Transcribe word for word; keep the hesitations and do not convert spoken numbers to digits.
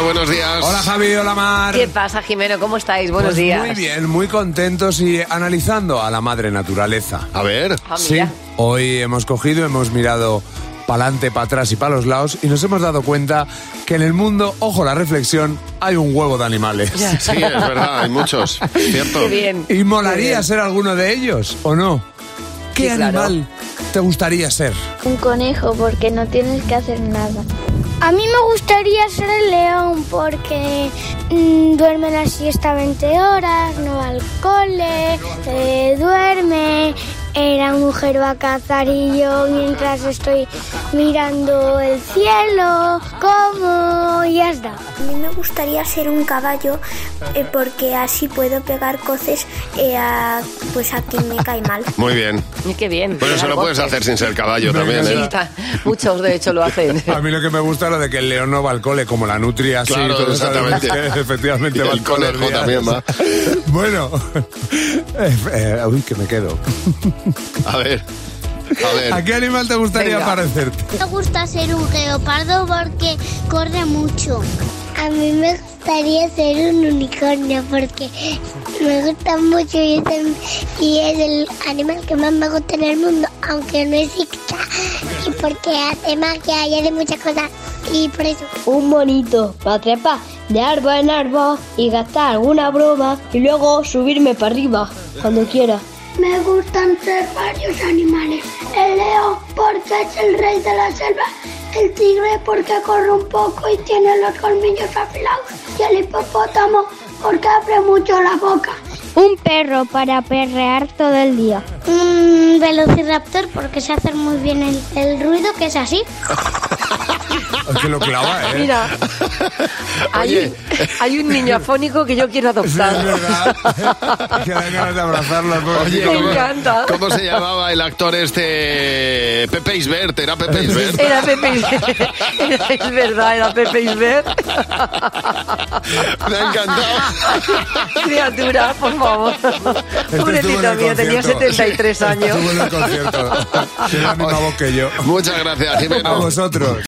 buenos días. Hola, Javi, hola, Mar. ¿Qué pasa, Jimeno? ¿Cómo estáis? Buenos pues días. Muy bien, muy contentos y analizando a la madre naturaleza. A ver. Ah, Sí, mira. hoy hemos cogido, hemos mirado para adelante, para atrás y para los lados y nos hemos dado cuenta que en el mundo, ojo la reflexión, hay un huevo de animales. Sí, es verdad, hay muchos. ¿Cierto? Qué bien. ¿Y molaría bien. ser alguno de ellos o no? ¿Qué Sí, claro. animal te gustaría ser? Un conejo, porque no tienes que hacer nada. A mí me gustaría ser el león porque mmm, duerme la siesta veinte horas, no va al cole, eh, duerme, eh, la mujer va a cazar y yo mientras estoy mirando el cielo, como y ya está. A mí me gustaría ser un caballo eh, porque así puedo pegar coces eh, a, pues a quien me cae mal. Muy bien. Y qué bien. Bueno, eso Pegar lo puedes golpes. hacer sin ser caballo Venga, también, Sí, ¿eh? está. Muchos de hecho lo hacen. A mí lo que me gusta es lo de que el león no va al cole, como la nutria, así. Claro, todo eso, exactamente. que efectivamente Y va el todos los conejo días. también va. Bueno, eh, eh, uy, que me quedo. A ver. A ver. ¿A qué animal te gustaría Venga. parecerte? Me gusta ser un leopardo porque corre mucho. A mí me gustaría ser un unicornio porque me gusta mucho y es, el, y es el animal que más me gusta en el mundo, aunque no exista, y porque hace magia y hace muchas cosas, y por eso. Un bonito para trepar de árbol en árbol y gastar alguna broma y luego subirme para arriba cuando quiera. Me gustan ser varios animales. El león porque es el rey de la selva. El tigre porque corre un poco y tiene los colmillos afilados. Y el hipopótamo porque abre mucho la boca. Un perro para perrear todo el día. Un velociraptor porque se hace muy bien el, el ruido, que es así. Es que lo clava, ¿eh? Mira, hay Oye. un, hay un niño afónico que yo quiero Sí, es adoptar. verdad. Que dan ganas de abrazarlo. Oye, pobrecito. Me ¿cómo, encanta. ¿cómo se llamaba el actor este? Pepe Isbert, ¿era Pepe Isbert? Era Pepe Isbert. Era, es verdad, era Pepe Isbert. Me ha encantado. Criatura, por favor. Este estuvo en Pobrecito el mío, tenía concierto. setenta y tres años. Estuvo en el concierto. Tiene la misma voz que yo. Muchas gracias, Jimeno. A vosotros.